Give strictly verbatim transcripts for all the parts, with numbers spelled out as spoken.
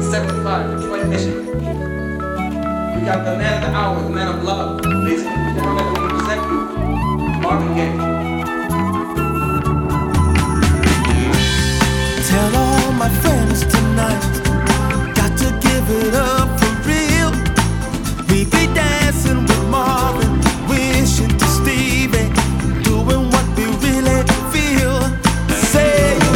seventy-five, Detroit, Michigan. We got the man of the hour, the man of love. Ladies and gentlemen, we present you Marvin Gaye. Tell all my friends tonight, got to give it up for real. We be dancing with Marvin, wishing to Stevie, doing what we really feel. Say you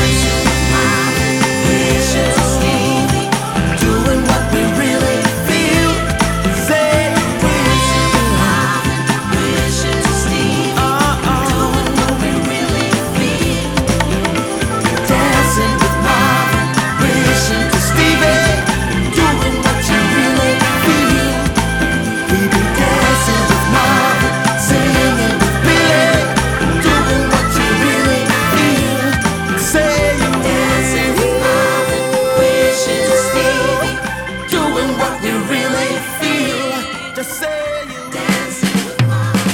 wishing to Stevie, doing what we really feel. Say you wishing to Marvin, wishing to Stevie, doing what we really feel. Dancing with Marvin, wishing to Stevie, doing what you really feel. We be dancing with Marvin, singing with Billy, doing what you really feel. Say you dancing with Marvin, wishing to Stevie, doing what we really feel. Just say you dancing with Marvin.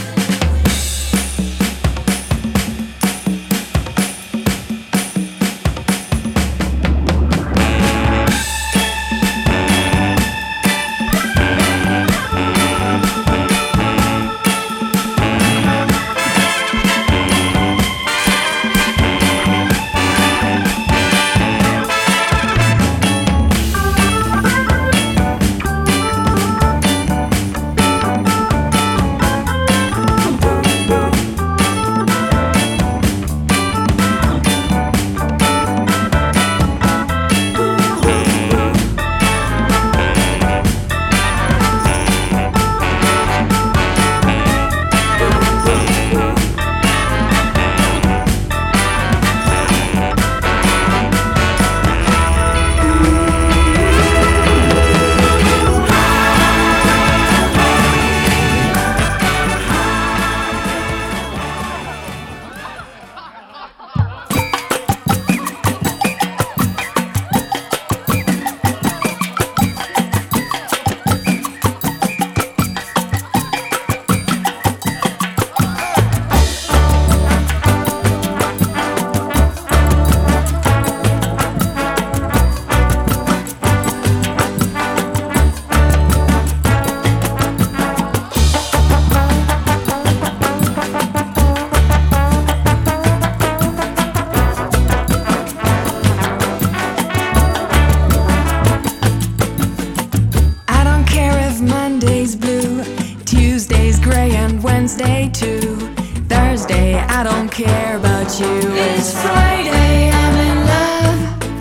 I don't care if Monday's blue, Tuesday's gray and Wednesday too. Thursday, I don't care about you. It's Friday, I'm in love.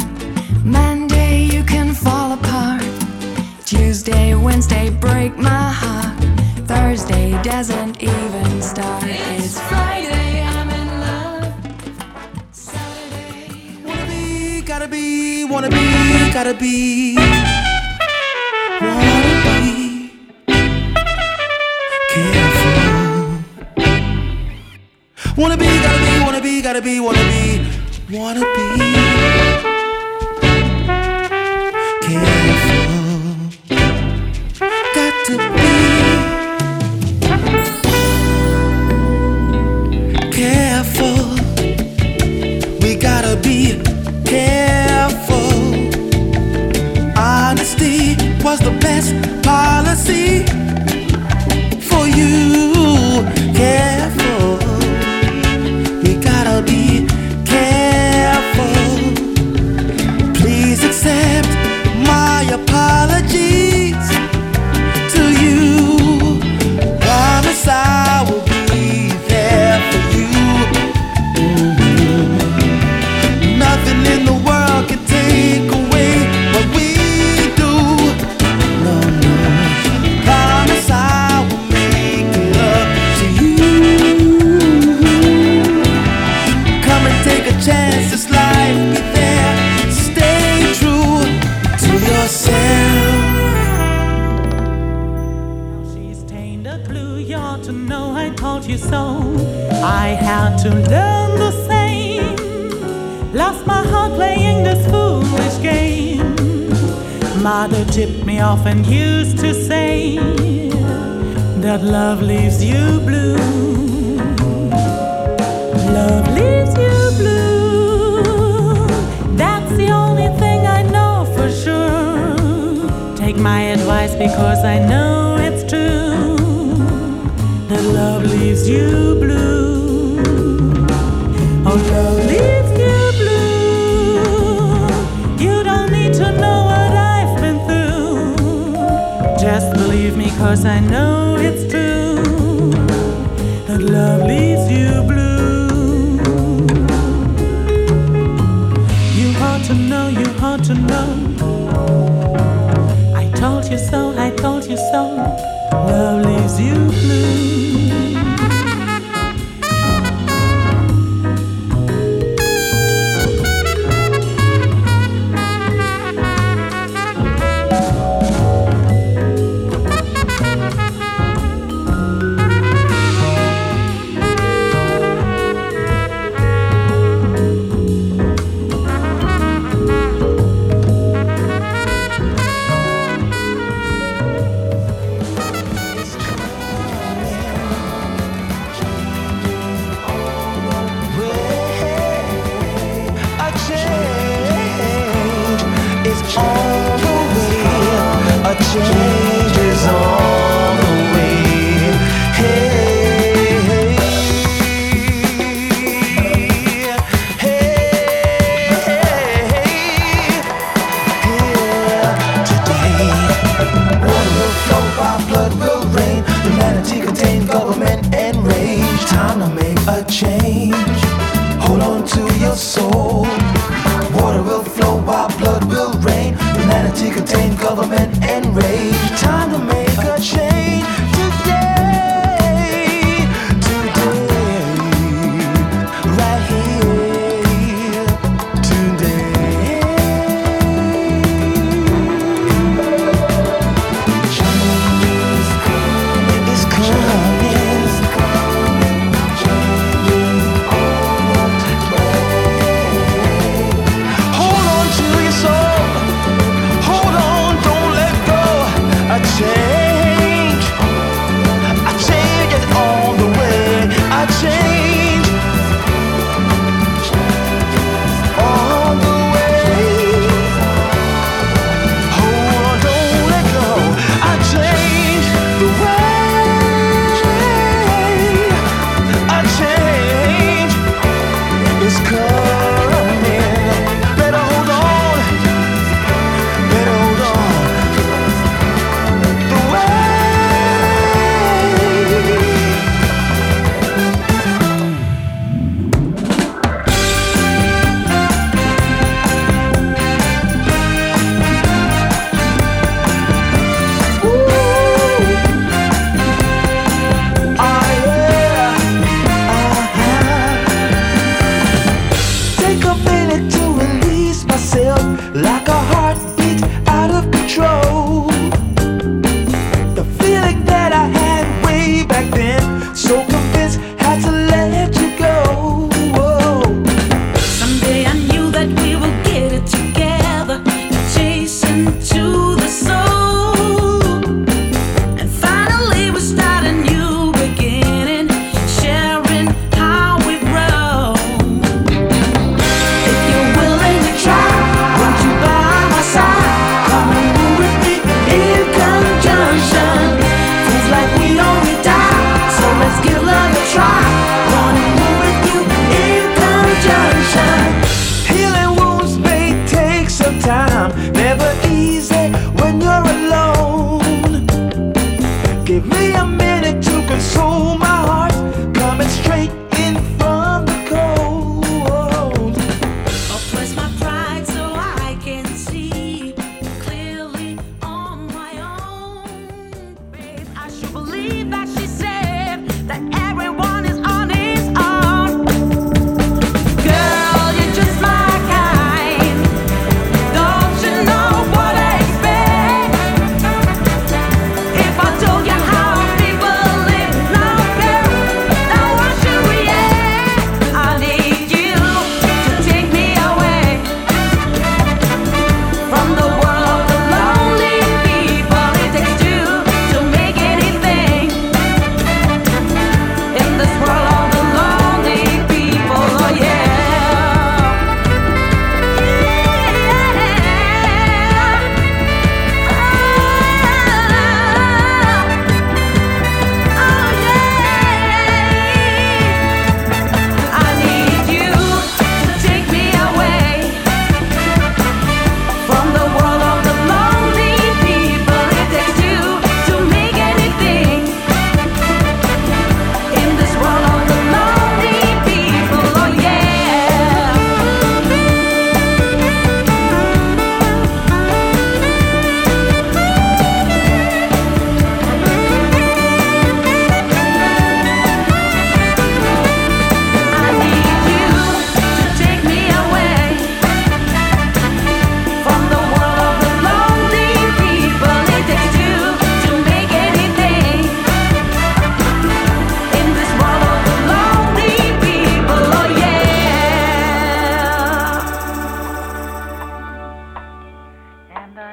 Monday, you can fall apart. Tuesday, Wednesday, break my heart. Thursday doesn't even start. It's Friday, I'm in love. Saturday. Wanna be, gotta be, wanna be, gotta be. Wanna be careful. Wanna be, gotta be, wanna be, gotta be, wanna be, wanna be careful. Got to be careful. We gotta be careful. Honesty was the best policy for you. Careful. We gotta be careful. Please accept my apologies to you. Promise I will be there for you. Mhm. Nothing in the world can take away what we do. No, no. Promise I will make it up to you. Come and take a chance, this life, be there. Stay true to yourself. She's stained a blue, you ought to know I told you so. I had to learn the same. Lost my heart playing this foolish game. Mother tipped me off and used to say that love leaves you blue. Love leaves you blue. That's the only thing I know for sure. my advice because I know it's true. That love leaves you blue. Oh, love leaves you blue. You don't need to know what I've been through. Just believe me, cause I know it's true. That love leaves you blue. You ought to know, you ought to know. I told you so, I told you so. Love leaves you blue. With me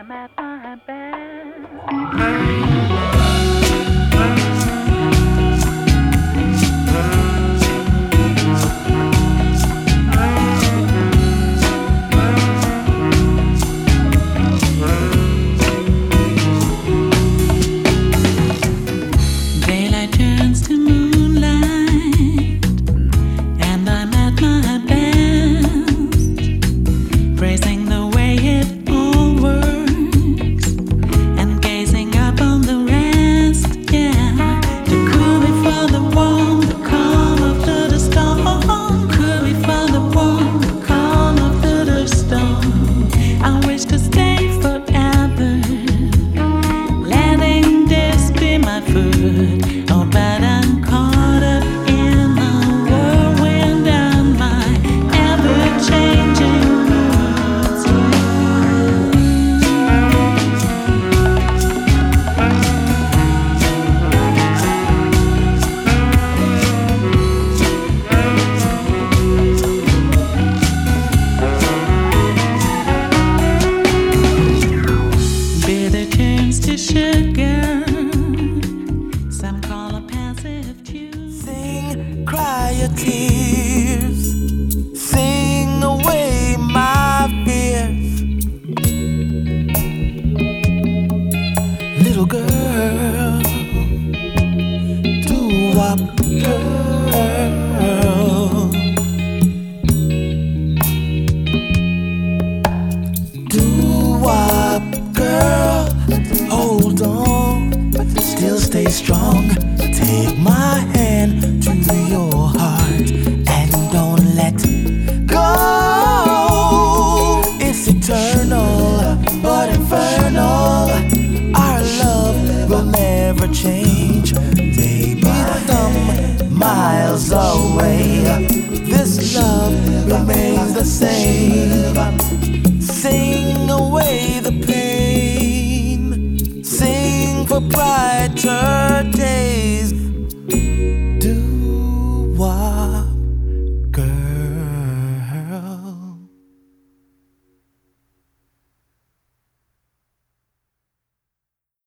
I'm at my best. Daylight turns to moonlight, and I'm at my best, praising the way it all works, and gazing up on the rest, yeah, to cool before the warm, the calm after the storm, cool before the warm, the calm after the storm. I wish to stay forever, letting this be my food. Oh, but I'm caught up in the whirlwind and my ever-changing moods. Bitter turns to sugar, some call a passive tune. Sing, cry your tears, sing away my fears. Little girl, doo-wop girl, doo-wop girl, hold on, still stay strong. Take my hand to your heart and don't let go. It's eternal but infernal. Our love will never change. Maybe some miles away, this love remains the same.